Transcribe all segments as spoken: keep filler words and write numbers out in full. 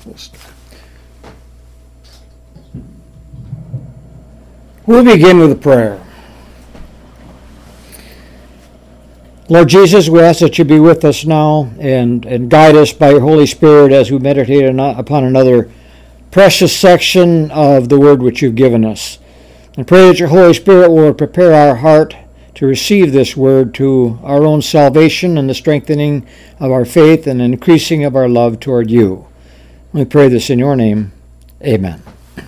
Host. We'll begin with a prayer. Lord Jesus, we ask that you be with us now and, and guide us by your Holy Spirit as we meditate upon another precious section of the word which you've given us. And pray that your Holy Spirit will prepare our heart to receive this word to our own salvation and the strengthening of our faith and increasing of our love toward you. We pray this in your name. Amen.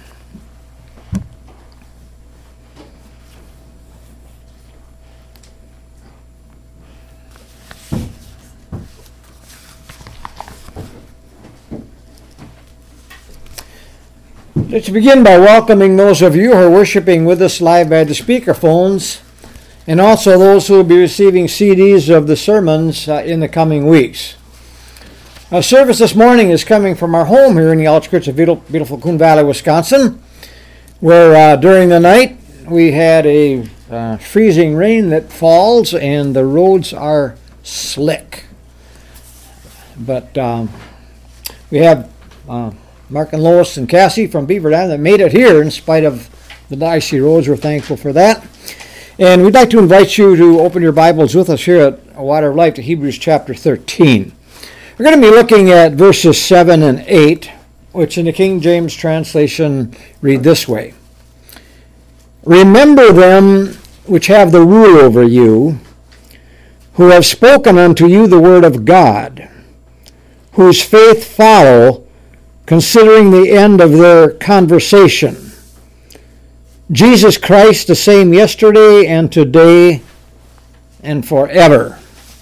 Let's begin by welcoming those of you who are worshiping with us live by the speakerphones, and also those who will be receiving C Ds of the sermons uh, in the coming weeks. Our service this morning is coming from our home here in the outskirts of beautiful, beautiful Coon Valley, Wisconsin, where uh, during the night we had a uh, freezing rain that falls and the roads are slick. But um, we have uh, Mark and Lois and Cassie from Beaver Dam that made it here in spite of the icy roads. We're thankful for that. And we'd like to invite you to open your Bibles with us here at Water of Life to Hebrews chapter thirteen. We're going to be looking at verses seven and eight, which in the King James translation read this way. Remember them which have the rule over you, who have spoken unto you the word of God, whose faith follow, considering the end of their conversation. Jesus Christ the same yesterday and today and forever.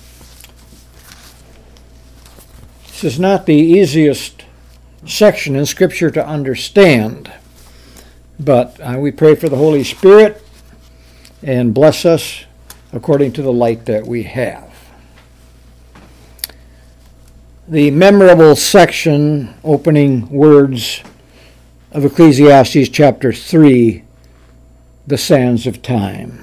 This is not the easiest section in Scripture to understand, but uh, we pray for the Holy Spirit and bless us according to the light that we have. The memorable section, opening words of Ecclesiastes chapter three, the sands of time.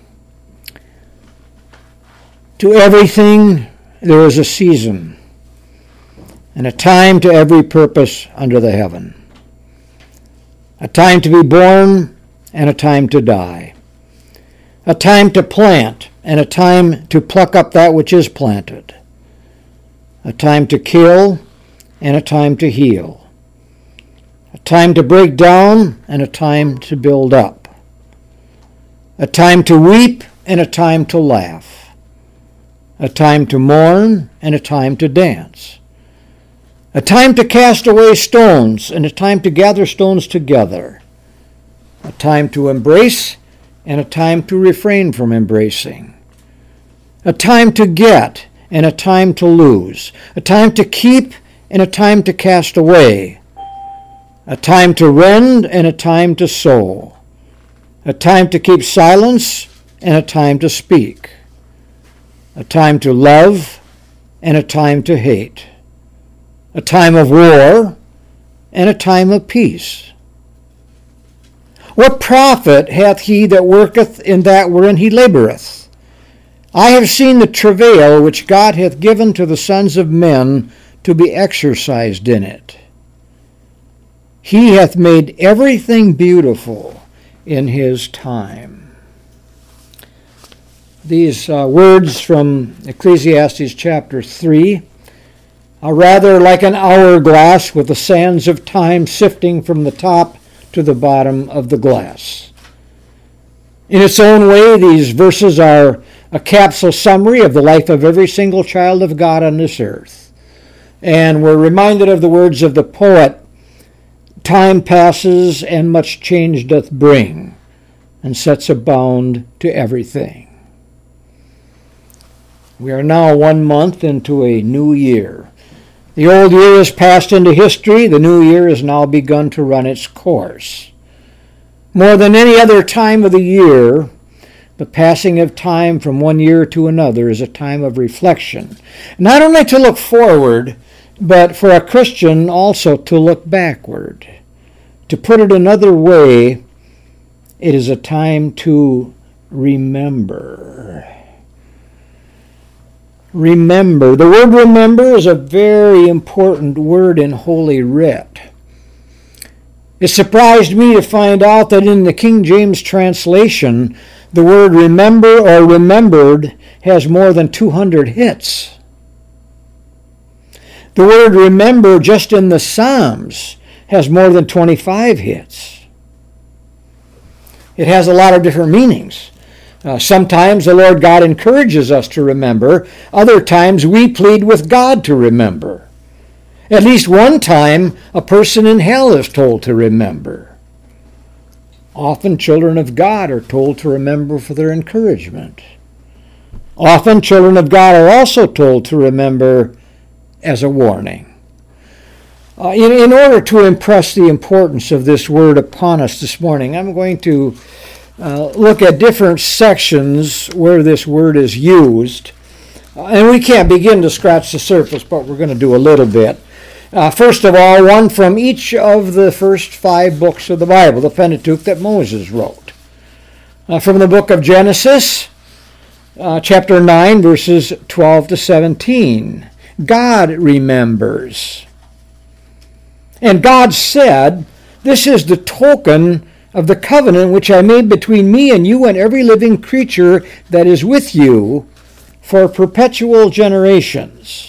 To everything there is a season, and a time to every purpose under the heaven. A time to be born, and a time to die. A time to plant, and a time to pluck up that which is planted. A time to kill, and a time to heal. A time to break down, and a time to build up. A time to weep, and a time to laugh. A time to mourn, and a time to dance. A time to cast away stones, and a time to gather stones together. A time to embrace, and a time to refrain from embracing. A time to get, and a time to lose, a time to keep, and a time to cast away, a time to rend, and a time to sow, a time to keep silence, and a time to speak, a time to love, and a time to hate, a time of war, and a time of peace. What profit hath he that worketh in that wherein he laboureth? I have seen the travail which God hath given to the sons of men to be exercised in it. He hath made everything beautiful in his time. These uh, words from Ecclesiastes chapter three are rather like an hourglass with the sands of time sifting from the top to the bottom of the glass. In its own way, these verses are a capsule summary of the life of every single child of God on this earth. And we're reminded of the words of the poet, time passes and much change doth bring, and sets a bound to everything. We are now one month into a new year. The old year has passed into history. The new year has now begun to run its course. More than any other time of the year, the passing of time from one year to another is a time of reflection. Not only to look forward, but for a Christian also to look backward. To put it another way, it is a time to remember. remember. The word remember is a very important word in Holy Writ. It surprised me to find out that in the King James translation, the word remember or remembered has more than two hundred hits. The word remember just in the Psalms has more than twenty-five hits. It has a lot of different meanings. Uh, sometimes the Lord God encourages us to remember. Other times we plead with God to remember. At least one time, a person in hell is told to remember. Often children of God are told to remember for their encouragement. Often children of God are also told to remember as a warning. Uh, in, in order to impress the importance of this word upon us this morning, I'm going to uh, look at different sections where this word is used. Uh, and we can't begin to scratch the surface, but we're going to do a little bit. Uh, first of all, one from each of the first five books of the Bible, the Pentateuch that Moses wrote. Uh, from the book of Genesis, uh, chapter nine, verses twelve to seventeen. God remembers. And God said, "This is the token of the covenant which I made between me and you and every living creature that is with you for perpetual generations."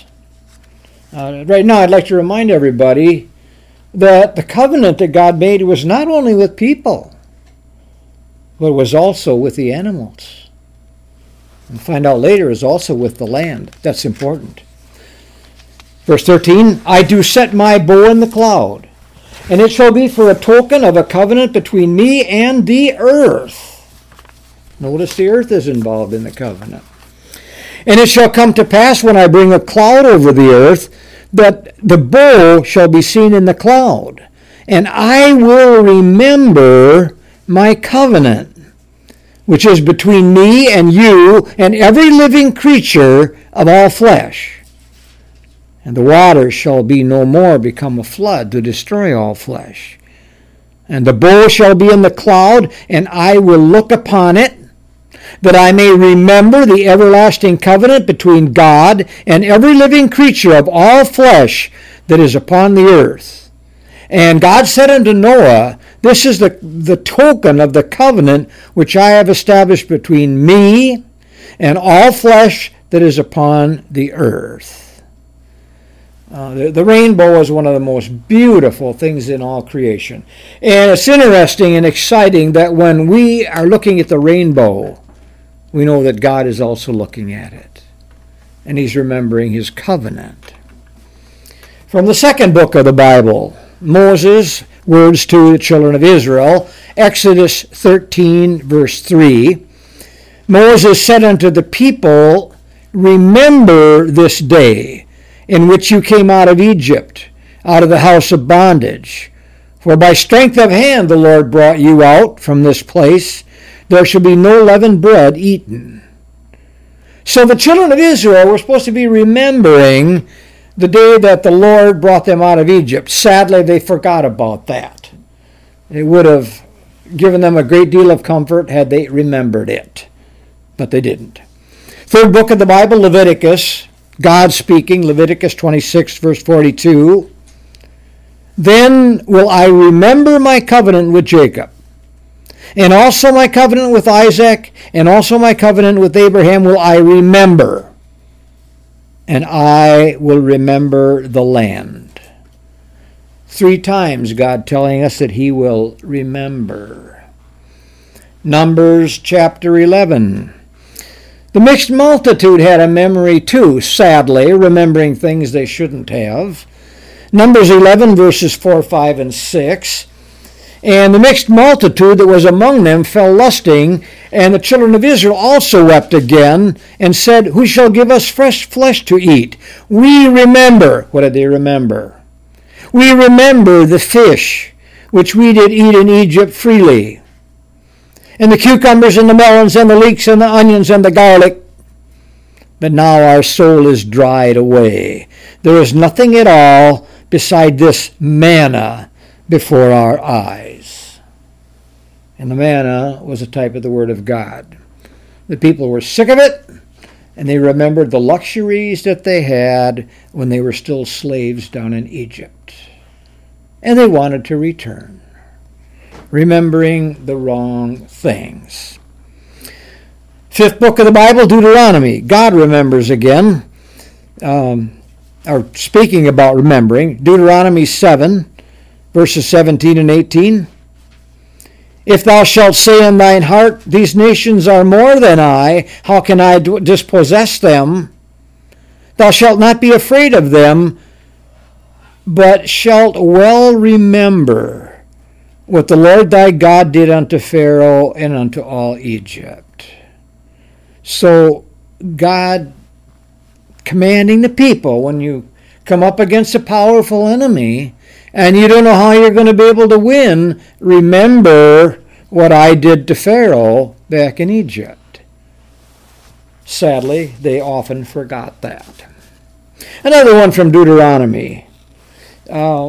Uh, right now, I'd like to remind everybody that the covenant that God made was not only with people, but was also with the animals. And find out later is also with the land. That's important. Verse thirteen, "I do set my bow in the cloud, and it shall be for a token of a covenant between me and the earth." Notice the earth is involved in the covenant. "And it shall come to pass when I bring a cloud over the earth, that the bow shall be seen in the cloud, and I will remember my covenant, which is between me and you and every living creature of all flesh. And the waters shall be no more become a flood to destroy all flesh. And the bow shall be in the cloud, and I will look upon it, that I may remember the everlasting covenant between God and every living creature of all flesh that is upon the earth. And God said unto Noah, This is the, the token of the covenant which I have established between me and all flesh that is upon the earth." Uh, the, the rainbow is one of the most beautiful things in all creation. And it's interesting and exciting that when we are looking at the rainbow, we know that God is also looking at it. And he's remembering his covenant. From the second book of the Bible, Moses' words to the children of Israel, Exodus thirteen, verse three. Moses said unto the people, "Remember this day in which you came out of Egypt, out of the house of bondage. For by strength of hand the Lord brought you out from this place. There shall be no leavened bread eaten." So the children of Israel were supposed to be remembering the day that the Lord brought them out of Egypt. Sadly, they forgot about that. It would have given them a great deal of comfort had they remembered it, but they didn't. Third book of the Bible, Leviticus, God speaking, Leviticus twenty-six, verse forty-two. "Then will I remember my covenant with Jacob, and also my covenant with Isaac, and also my covenant with Abraham will I remember, and I will remember the land." Three times God telling us that he will remember. Numbers chapter eleven. The mixed multitude had a memory too, sadly, remembering things they shouldn't have. Numbers eleven, verses four, five, and six. "And the mixed multitude that was among them fell lusting, and the children of Israel also wept again, and said, Who shall give us fresh flesh to eat? We remember." What did they remember? "We remember the fish which we did eat in Egypt freely, and the cucumbers and the melons and the leeks and the onions and the garlic. But now our soul is dried away. There is nothing at all beside this manna before our eyes." And the manna was a type of the Word of God. The people were sick of it, And they remembered the luxuries that they had when they were still slaves down in Egypt. And they wanted to return, remembering the wrong things. Fifth book of the Bible, Deuteronomy. God remembers again. Um, or speaking about remembering, Deuteronomy seven, verses seventeen and eighteen. If thou shalt say in thine heart, these nations are more than I, how can I dispossess them? Thou shalt not be afraid of them, but shalt well remember what the Lord thy God did unto Pharaoh and unto all Egypt. So God commanding the people, when you come up against a powerful enemy, and you don't know how you're going to be able to win, remember what I did to Pharaoh back in Egypt. Sadly, they often forgot that. Another one from Deuteronomy. Uh,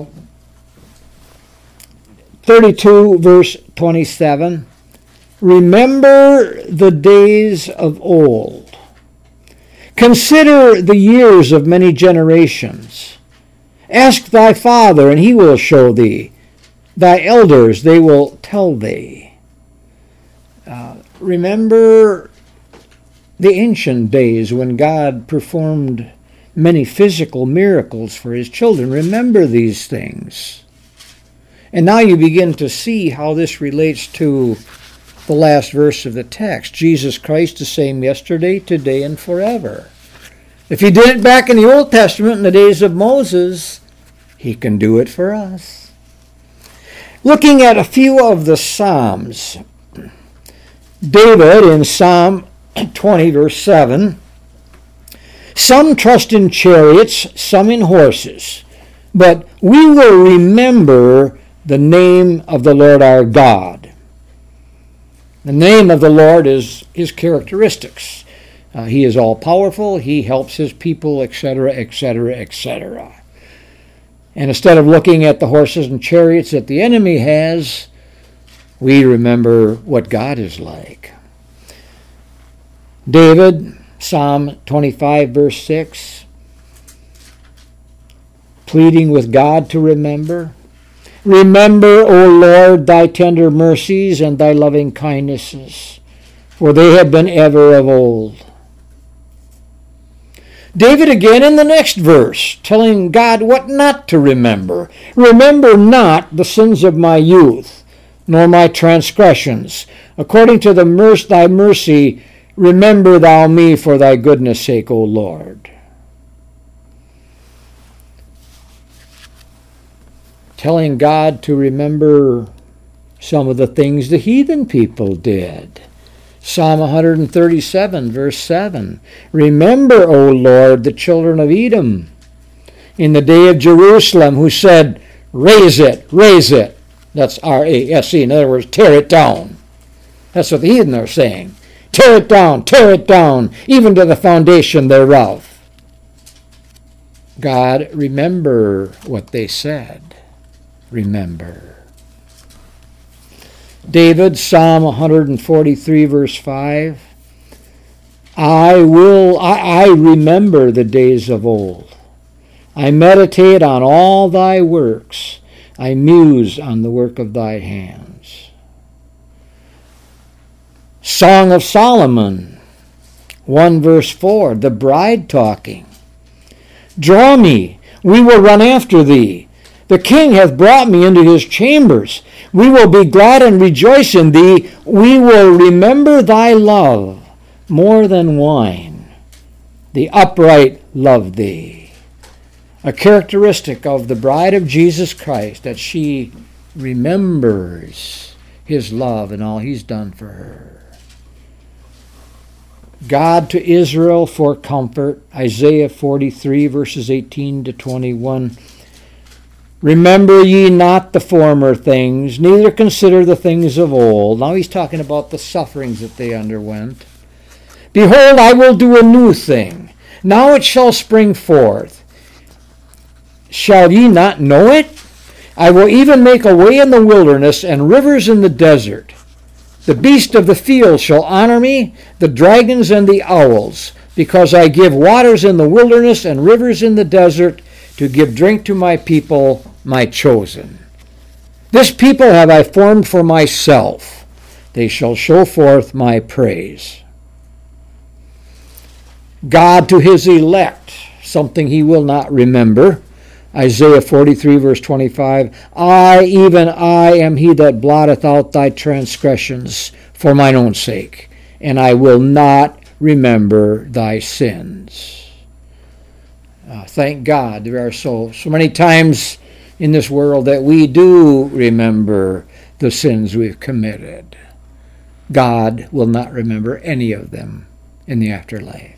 thirty-two, verse twenty-seven. Remember the days of old. Consider the years of many generations. Ask thy father, and he will show thee. Thy elders, they will tell thee. Uh, remember the ancient days when God performed many physical miracles for his children. Remember these things. And now you begin to see how this relates to the last verse of the text. Jesus Christ the same yesterday, today, and forever. If he did it back in the Old Testament in the days of Moses, he can do it for us. Looking at a few of the Psalms, David in Psalm twenty, verse seven, some trust in chariots, some in horses, but we will remember the name of the Lord our God. The name of the Lord is his characteristics. Uh, he is all-powerful, he helps his people, et cetera, et cetera, et cetera. And instead of looking at the horses and chariots that the enemy has, we remember what God is like. David, Psalm twenty-five, verse six, pleading with God to remember. Remember, O Lord, thy tender mercies and thy loving kindnesses, for they have been ever of old. David again in the next verse, telling God what not to remember. Remember not the sins of my youth, nor my transgressions. According to the mercy, thy mercy, remember thou me for thy goodness' sake, O Lord. Telling God to remember some of the things the heathen people did. Psalm one thirty-seven, verse seven. Remember, O Lord, the children of Edom, in the day of Jerusalem, who said, raise it, raise it. That's R A S E. In other words, tear it down. That's what the heathen are saying. Tear it down, tear it down, even to the foundation thereof. God, remember what they said. Remember. David, Psalm one forty-three, verse five. I will, I, I remember the days of old. I meditate on all thy works. I muse on the work of thy hands. Song of Solomon, one verse four, the bride talking. Draw me, we will run after thee. The king hath brought me into his chambers. We will be glad and rejoice in thee. We will remember thy love more than wine. The upright love thee. A characteristic of the bride of Jesus Christ, that she remembers his love and all he's done for her. God to Israel for comfort. Isaiah forty-three, verses eighteen to twenty-one. Remember ye not the former things, neither consider the things of old. Now he's talking about the sufferings that they underwent. Behold, I will do a new thing. Now it shall spring forth. Shall ye not know it? I will even make a way in the wilderness and rivers in the desert. The beast of the field shall honor me, the dragons and the owls, because I give waters in the wilderness and rivers in the desert to give drink to my people, my chosen. This people have I formed for myself. They shall show forth my praise. God to his elect, something he will not remember. Isaiah forty-three, verse twenty-five, I, even I, am he that blotteth out thy transgressions for mine own sake, and I will not remember thy sins. Uh, thank God there are so, so many times in this world that we do remember the sins we've committed. God will not remember any of them in the afterlife.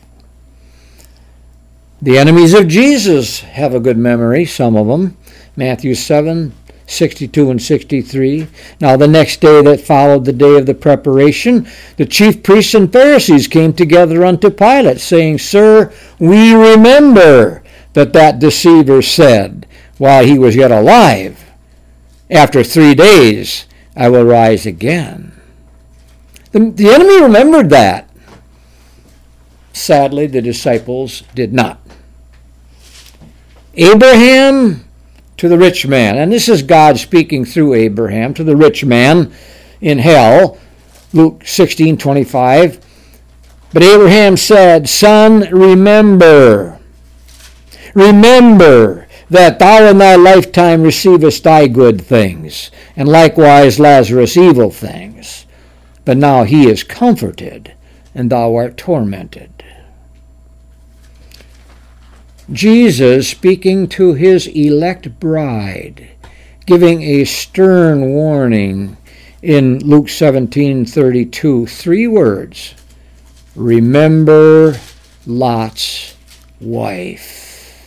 The enemies of Jesus have a good memory, some of them. Matthew seven, sixty-two and sixty-three. Now the next day that followed the day of the preparation, the chief priests and Pharisees came together unto Pilate, saying, Sir, we remember that that deceiver said, while he was yet alive, after three days I will rise again. The, the enemy remembered that. Sadly, the disciples did not. Abraham to the rich man, and this is God speaking through Abraham to the rich man in hell, Luke sixteen twenty-five. But Abraham said, Son, remember, remember that thou in thy lifetime receivest thy good things, and likewise Lazarus evil things. But now he is comforted, and thou art tormented. Jesus speaking to his elect bride, giving a stern warning in Luke seventeen thirty-two, three words, remember Lot's wife.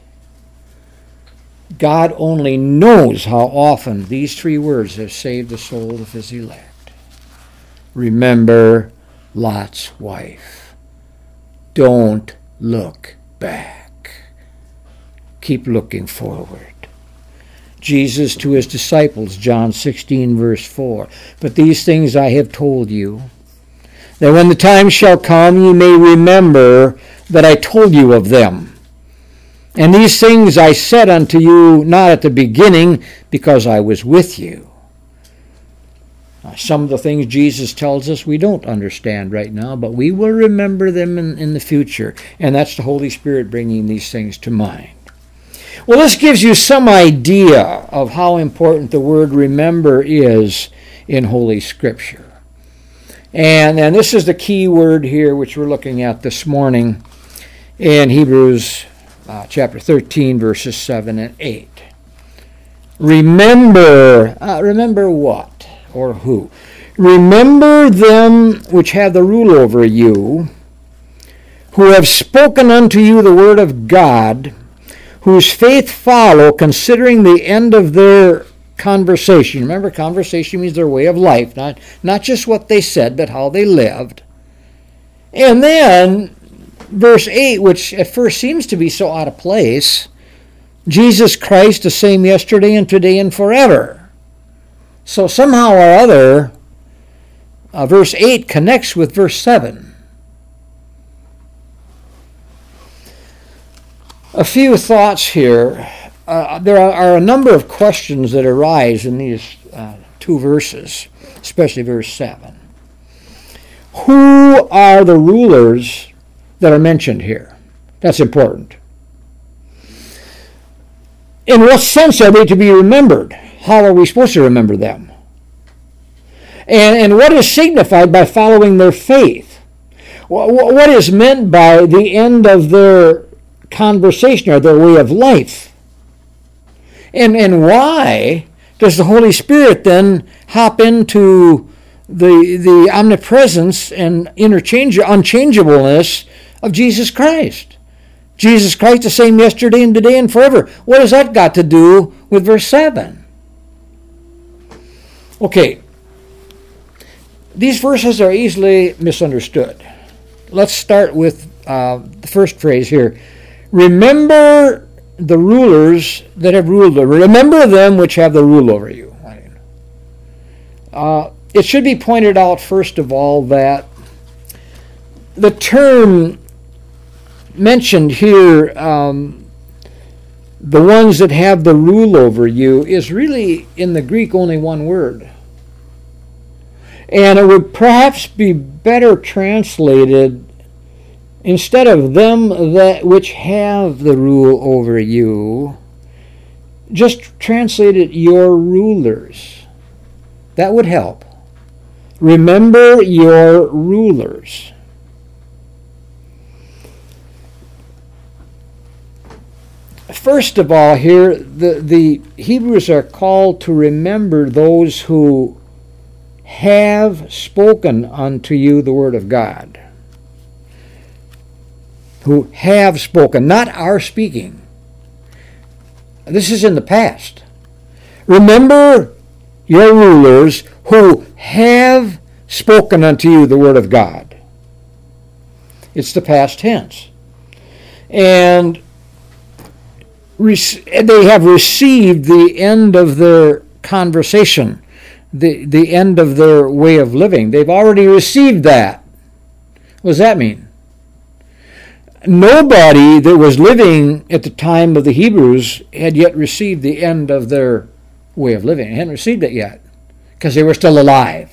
God only knows how often these three words have saved the soul of his elect. Remember Lot's wife. Don't look back. Keep looking forward. Jesus to his disciples, John sixteen, verse four. But these things I have told you, that when the time shall come, ye may remember that I told you of them. And these things I said unto you not at the beginning, because I was with you. Now, some of the things Jesus tells us we don't understand right now, but we will remember them in, in the future. And that's the Holy Spirit bringing these things to mind. Well, this gives you some idea of how important the word remember is in Holy Scripture. And, and this is the key word here which we're looking at this morning in Hebrews uh, chapter thirteen, verses seven and eight. Remember, uh, remember what or who? Remember them which have the rule over you, who have spoken unto you the word of God, whose faith follow, considering the end of their conversation. Remember, conversation means their way of life, not, not just what they said, but how they lived. And then, verse eight, which at first seems to be so out of place, Jesus Christ the same yesterday and today and forever. So somehow or other, uh, verse eight connects with verse seven. A few thoughts here. Uh, there are, are a number of questions that arise in these uh, two verses, especially verse seven. Who are the rulers that are mentioned here? That's important. In what sense are they to be remembered? How are we supposed to remember them? And, and what is signified by following their faith? What is meant by the end of their conversation or their way of life? And and why does the Holy Spirit then hop into the the omnipresence and interchange unchangeableness of Jesus Christ? Jesus Christ the same yesterday and today and forever. What has that got to do with verse seven? Okay, these verses are easily misunderstood. Let's start with uh, the first phrase here. Remember the rulers that have ruled over. Remember them which have the rule over you. Uh, it should be pointed out, first of all, that the term mentioned here, um, the ones that have the rule over you, is really in the Greek only one word. And it would perhaps be better translated, instead of them that which have the rule over you, just translate it, your rulers. That would help. Remember your rulers. First of all, here, the, the Hebrews are called to remember those who have spoken unto you the word of God. Who have spoken, not are speaking. This is in the past. Remember your rulers who have spoken unto you the word of God. It's the past tense. And they have received the end of their conversation, the, the end of their way of living. They've already received that. What does that mean? Nobody that was living at the time of the Hebrews had yet received the end of their way of living. They hadn't received it yet because they were still alive.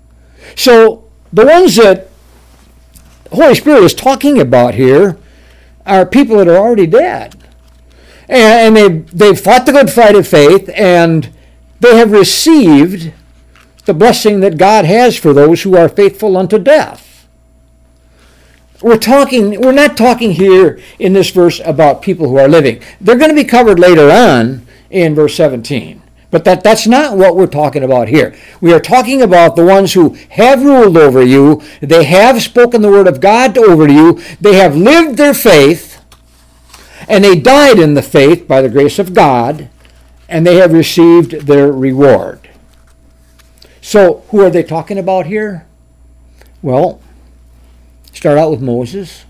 So the ones that the Holy Spirit is talking about here are people that are already dead. And they've, they've fought the good fight of faith, and they have received the blessing that God has for those who are faithful unto death. We're talking, we're not talking here in this verse about people who are living. They're going to be covered later on in verse seventeen. But that, that's not what we're talking about here. We are talking about the ones who have ruled over you. They have spoken the word of God over you. They have lived their faith. And they died in the faith by the grace of God, and they have received their reward. So, who are they talking about here? Well, start out with Moses,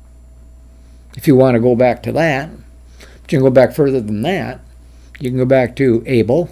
if you want to go back to that. But you can go back further than that. You can go back to Abel.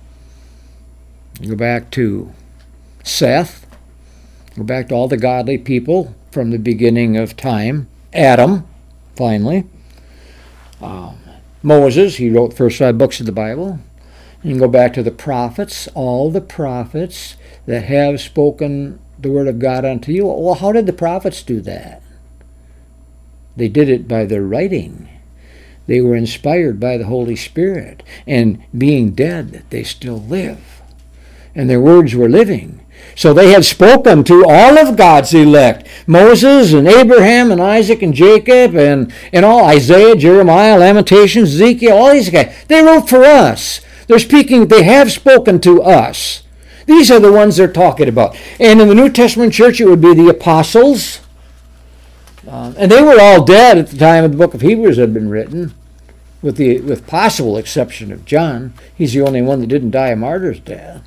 You can go back to Seth. Go back to all the godly people from the beginning of time. Adam, finally. Um, Moses, he wrote the first five books of the Bible. You can go back to the prophets, all the prophets that have spoken the word of God unto you. Well, how did the prophets do that? They did it by their writing. They were inspired by the Holy Spirit. And being dead, they still live. And their words were living. So they had spoken to all of God's elect. Moses and Abraham and Isaac and Jacob and, and all, Isaiah, Jeremiah, Lamentations, Ezekiel, all these guys. They wrote for us. They're speaking, they have spoken to us. These are the ones they're talking about. And in the New Testament church, it would be the apostles. Um, and they were all dead at the time of the book of Hebrews had been written, with the with possible exception of John. He's the only one that didn't die a martyr's death.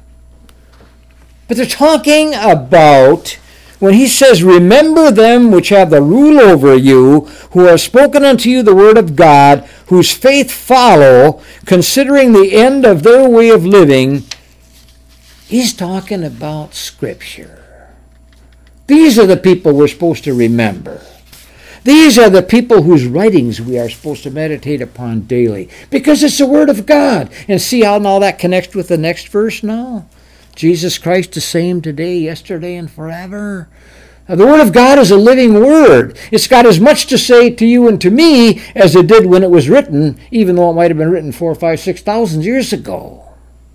But they're talking about, when he says, remember them which have the rule over you, who have spoken unto you the word of God, whose faith follow, considering the end of their way of living. He's talking about Scripture. These are the people we're supposed to remember. These are the people whose writings we are supposed to meditate upon daily, because it's the word of God. And see how now that connects with the next verse now? Jesus Christ the same today, yesterday, and forever. Now, the Word of God is a living Word. It's got as much to say to you and to me as it did when it was written, even though it might have been written four, five, six thousand years ago.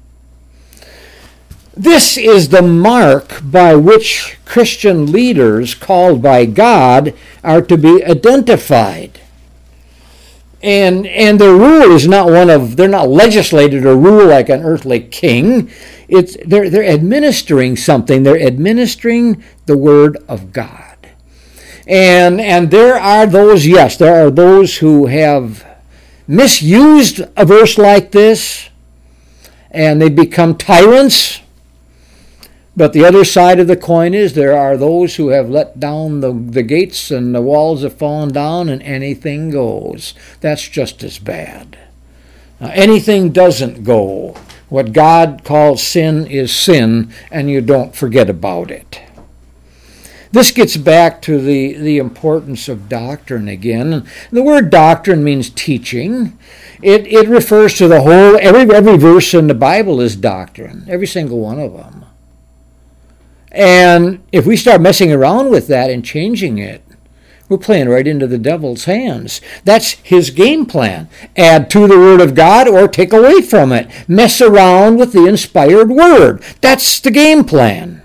This is the mark by which Christian leaders called by God are to be identified. And and their rule is not one of, they're not legislated or rule like an earthly king. It's they're they're administering something. They're administering the word of God. And and there are those, yes, there are those who have misused a verse like this, and they become tyrants. But the other side of the coin is there are those who have let down the, the gates and the walls have fallen down and anything goes. That's just as bad. Now, anything doesn't go. What God calls sin is sin, and you don't forget about it. This gets back to the, the importance of doctrine again. The word doctrine means teaching. It, it refers to the whole, every, every verse in the Bible is doctrine, every single one of them. And if we start messing around with that and changing it, we're playing right into the devil's hands. That's his game plan. Add to the Word of God or take away from it. Mess around with the inspired Word. That's the game plan.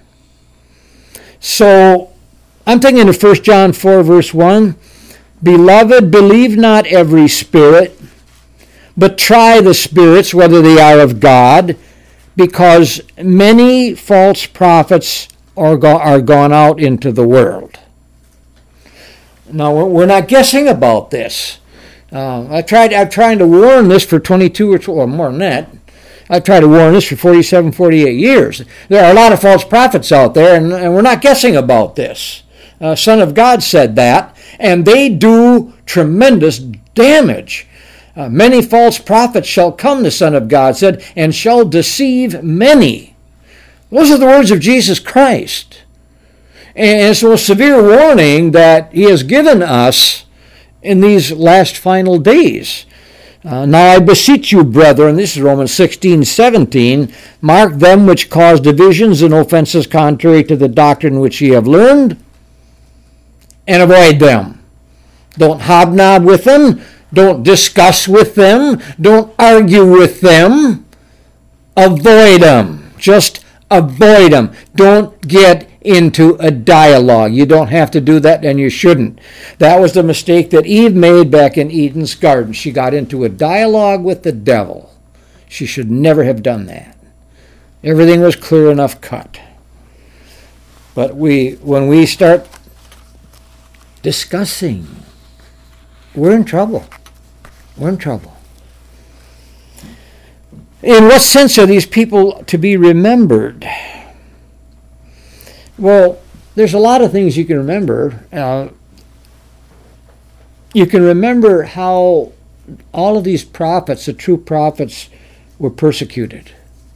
So, I'm thinking of First John four, verse one. Beloved, believe not every spirit, but try the spirits, whether they are of God, because many false prophets are, go- are gone out into the world. Now, we're not guessing about this. Uh, I tried, I've tried to warn this for twenty-two or, or more than that. I've tried to warn this for forty-seven, forty-eight years. There are a lot of false prophets out there, and, and we're not guessing about this. Uh, Son of God said that, and they do tremendous damage. Uh, many false prophets shall come, the Son of God said, and shall deceive many. Those are the words of Jesus Christ. And so a severe warning that he has given us in these last final days. Uh, now I beseech you, brethren, this is Romans sixteen, seventeen, mark them which cause divisions and offenses contrary to the doctrine which ye have learned, and avoid them. Don't hobnob with them. Don't discuss with them. Don't argue with them. Avoid them. Just avoid them. Don't get into a dialogue. You don't have to do that, and you shouldn't. That was the mistake that Eve made back in Eden's garden. She got into a dialogue with the devil. She should never have done that. Everything was clear enough cut. But we, when we start discussing, we're in trouble. We're in trouble. In what sense are these people to be remembered? Well, there's a lot of things you can remember. Uh, you can remember how all of these prophets, the true prophets, were persecuted.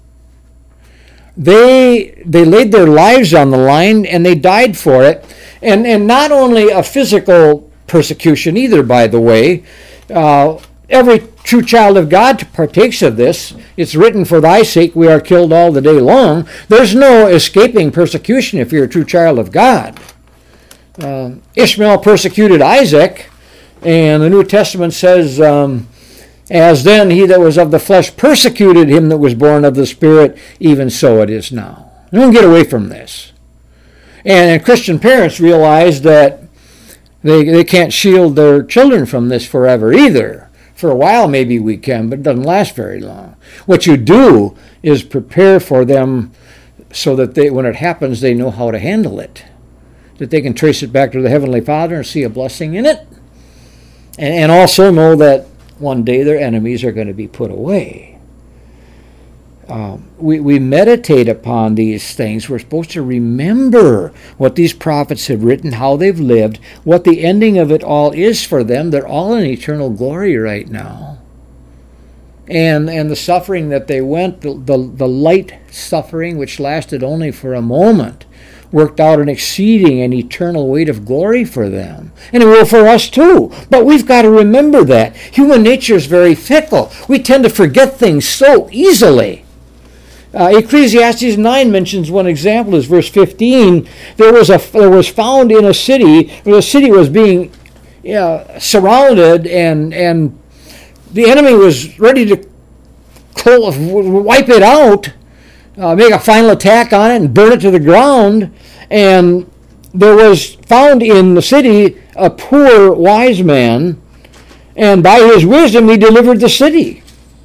They they laid their lives on the line, and they died for it. And, and not only a physical persecution either, by the way. Uh, every true child of God partakes of this. It's written, for thy sake we are killed all the day long. There's no escaping persecution if you're a true child of God. Uh, Ishmael persecuted Isaac, and the New Testament says, um, as then he that was of the flesh persecuted him that was born of the Spirit, even so it is now. You don't get away from this. And, and Christian parents realize that they, they can't shield their children from this forever either. For a while maybe we can, but it doesn't last very long. What you do is prepare for them so that they, when it happens, they know how to handle it. That they can trace it back to the Heavenly Father and see a blessing in it. And, and also know that one day their enemies are going to be put away. Um, we, we meditate upon these things. We're supposed to remember what these prophets have written, how they've lived, what the ending of it all is for them. They're all in eternal glory right now. And and the suffering that they went, the, the, the light suffering, which lasted only for a moment, worked out an exceeding and eternal weight of glory for them. And it will for us too. But we've got to remember that. Human nature is very fickle. We tend to forget things so easily. Uh, Ecclesiastes nine mentions one example, is verse fifteen. There was a there was found in a city, where the city was being uh, surrounded, and and the enemy was ready to close, wipe it out, uh, make a final attack on it, and burn it to the ground. And there was found in the city a poor wise man, and by his wisdom he delivered the city.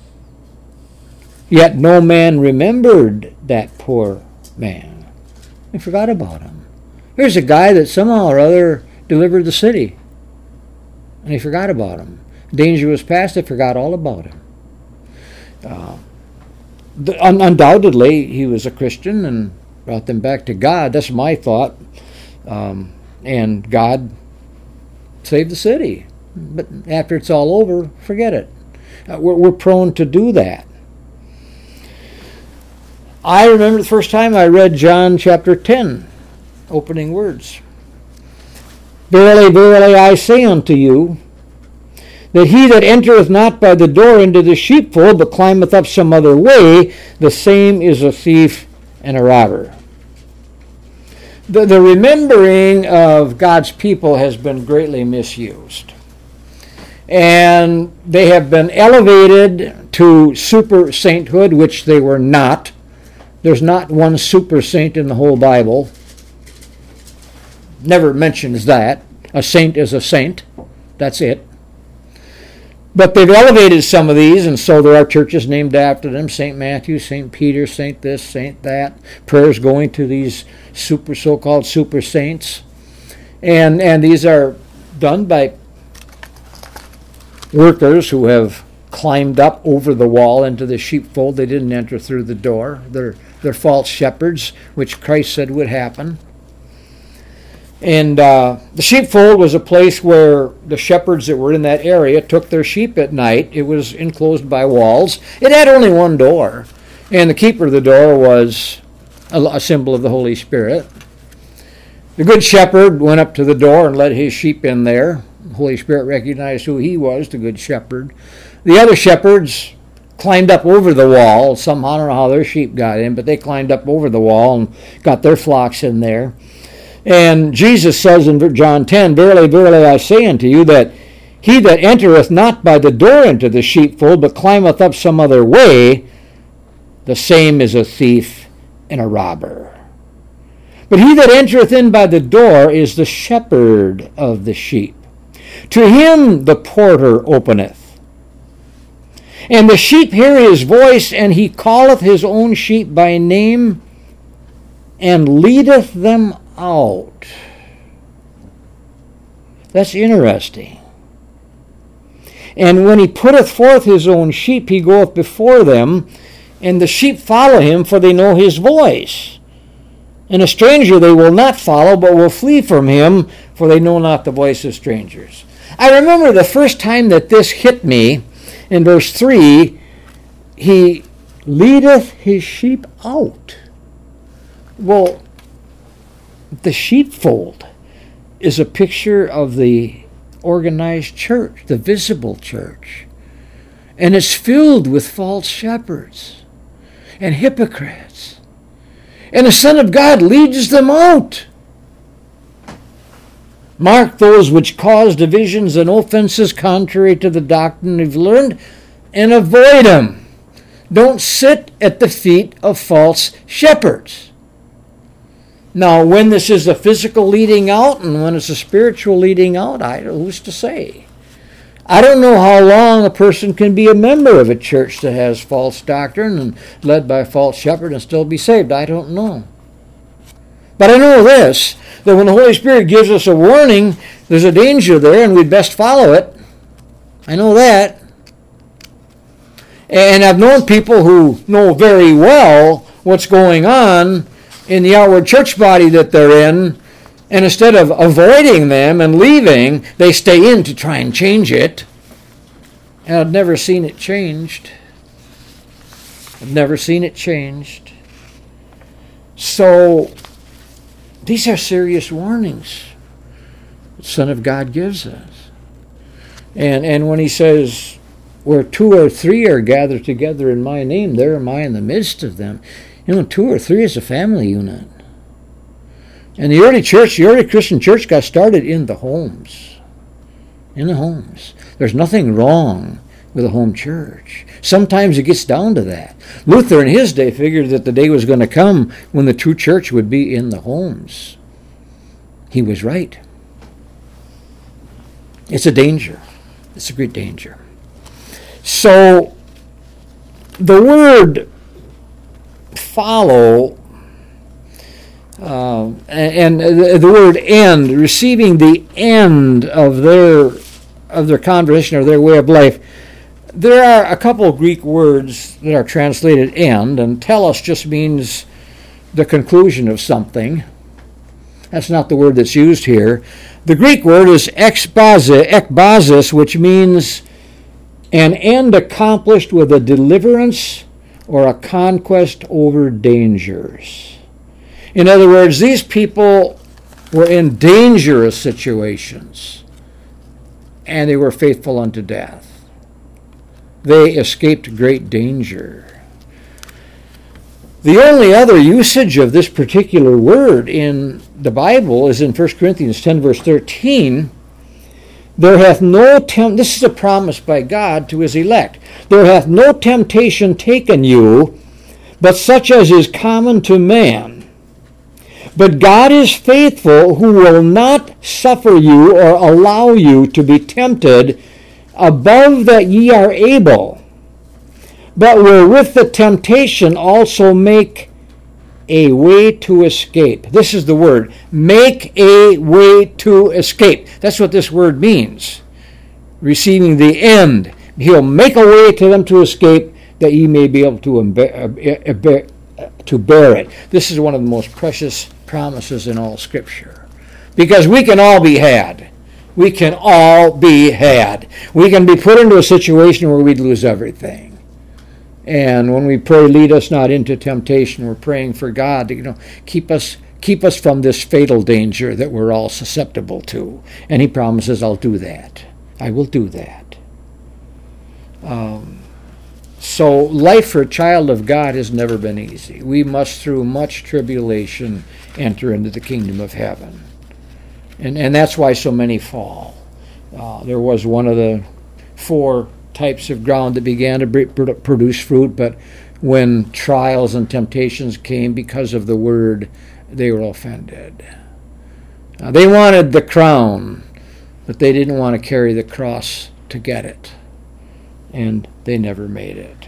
Yet no man remembered that poor man. They forgot about him. Here's a guy that somehow or other delivered the city, and they forgot about him. Danger was past, they forgot all about him. Uh, the, un- undoubtedly, he was a Christian and brought them back to God. That's my thought. Um, and God saved the city. But after it's all over, forget it. Uh, we're, we're prone to do that. I remember the first time I read John chapter ten, opening words. Verily, verily, I say unto you, that he that entereth not by the door into the sheepfold, but climbeth up some other way, the same is a thief and a robber. The, the remembering of God's people has been greatly misused. And they have been elevated to super sainthood, which they were not. There's not one super saint in the whole Bible. Never mentions that. A saint is a saint. That's it. But they've elevated some of these, and so there are churches named after them. Saint Matthew, Saint Peter, Saint this, Saint that. Prayers going to these super so-called super saints. And, and these are done by workers who have climbed up over the wall into the sheepfold. They didn't enter through the door. They're, they're false shepherds, which Christ said would happen. And uh, the sheepfold was a place where the shepherds that were in that area took their sheep at night. It was enclosed by walls. It had only one door, and the keeper of the door was a, a symbol of the Holy Spirit. The good shepherd went up to the door and let his sheep in there. The Holy Spirit recognized who he was, the good shepherd. The other shepherds climbed up over the wall. Somehow, I don't know how their sheep got in, but they climbed up over the wall and got their flocks in there. And Jesus says in John ten, Verily, verily, I say unto you, that he that entereth not by the door into the sheepfold, but climbeth up some other way, the same is a thief and a robber. But he that entereth in by the door is the shepherd of the sheep. To him the porter openeth. And the sheep hear his voice, and he calleth his own sheep by name, and leadeth them out. That's interesting. And when he putteth forth his own sheep, he goeth before them, and the sheep follow him, for they know his voice. And a stranger they will not follow, but will flee from him, for they know not the voice of strangers. I remember the first time that this hit me, in verse three, he leadeth his sheep out. Well, the sheepfold is a picture of the organized church, the visible church. And it's filled with false shepherds and hypocrites. And the Son of God leads them out. Mark those which cause divisions and offenses contrary to the doctrine you've learned, and avoid them. Don't sit at the feet of false shepherds. Now, when this is a physical leading out and when it's a spiritual leading out, I don't know who's to say. I don't know how long a person can be a member of a church that has false doctrine and led by a false shepherd and still be saved. I don't know. But I know this, that when the Holy Spirit gives us a warning, there's a danger there and we'd best follow it. I know that. And I've known people who know very well what's going on in the outward church body that they're in, and instead of avoiding them and leaving, they stay in to try and change it. And I've never seen it changed. I've never seen it changed. So, these are serious warnings the Son of God gives us. And, and when he says, where two or three are gathered together in my name, there am I in the midst of them. You know, two or three is a family unit. And the early church, the early Christian church got started in the homes. In the homes. There's nothing wrong with a home church. Sometimes it gets down to that. Luther in his day figured that the day was going to come when the true church would be in the homes. He was right. It's a danger. It's a great danger. So, the word follow, uh, and, and the, the word end, receiving the end of their of their conversation or their way of life. There are a couple of Greek words that are translated end, and telos just means the conclusion of something. That's not the word that's used here. The Greek word is ekbasis, ekbasis, which means an end accomplished with a deliverance or a conquest over dangers. In other words, these people were in dangerous situations, and they were faithful unto death. They escaped great danger. The only other usage of this particular word in the Bible is in First Corinthians ten, verse thirteen. There hath no temp- this is a promise by God to his elect. There hath no temptation taken you, but such as is common to man. But God is faithful, who will not suffer you or allow you to be tempted above that ye are able, but will with the temptation also make a way to escape. This is the word, make a way to escape. That's what this word means. Receiving the end. He'll make a way to them to escape, that ye may be able to, imbe- to bear it. This is one of the most precious promises in all Scripture. Because we can all be had. We can all be had. We can be put into a situation where we'd lose everything. And when we pray, lead us not into temptation, we're praying for God to, you know, keep us keep us from this fatal danger that we're all susceptible to. And he promises, I'll do that. I will do that. Um, so life for a child of God has never been easy. We must, through much tribulation, enter into the kingdom of heaven. And, and that's why so many fall. Uh, there was one of the four types of ground that began to produce fruit, but when trials and temptations came because of the word, they were offended. Now, they wanted the crown, but they didn't want to carry the cross to get it, and they never made it.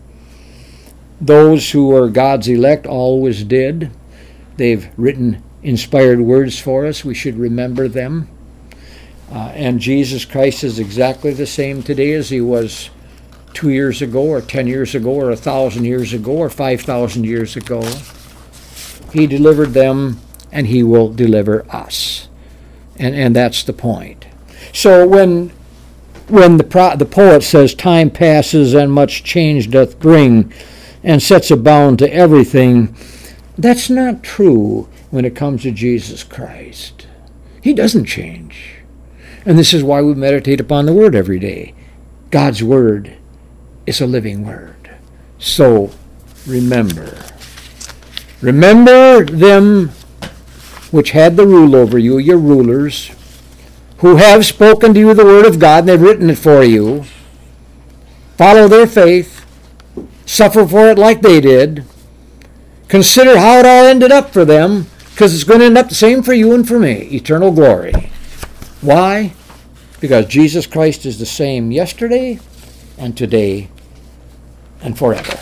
Those who are God's elect always did. They've written inspired words for us. We should remember them. Uh, and Jesus Christ is exactly the same today as he was two years ago, or ten years ago, or a thousand years ago, or five thousand years ago. He delivered them, and he will deliver us. And and that's the point. So when when the pro, the poet says, time passes and much change doth bring, and sets a bound to everything, that's not true when it comes to Jesus Christ. He doesn't change. And this is why we meditate upon the Word every day. God's Word is a living Word. So, remember. Remember them which had the rule over you, your rulers, who have spoken to you the Word of God, and they've written it for you. Follow their faith. Suffer for it like they did. Consider how it all ended up for them, because it's going to end up the same for you and for me. Eternal glory. Why? Because Jesus Christ is the same yesterday and today and forever.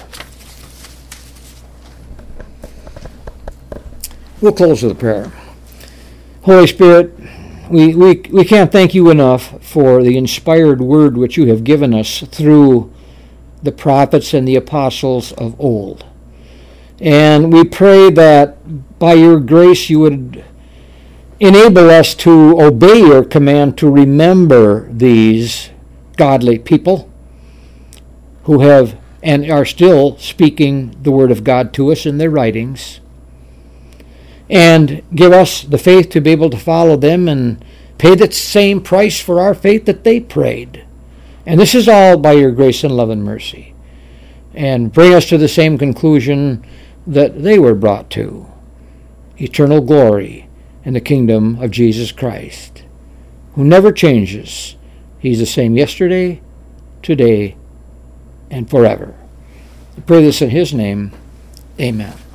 We'll close with a prayer. Holy Spirit, we, we, we can't thank you enough for the inspired word which you have given us through the prophets and the apostles of old. And we pray that by your grace you would enable us to obey your command to remember these godly people who have and are still speaking the word of God to us in their writings, and give us the faith to be able to follow them and pay the same price for our faith that they prayed. And this is all by your grace and love and mercy. And bring us to the same conclusion that they were brought to, eternal glory in the kingdom of Jesus Christ, who never changes. He's the same yesterday, today, and forever. I pray this in his name. Amen.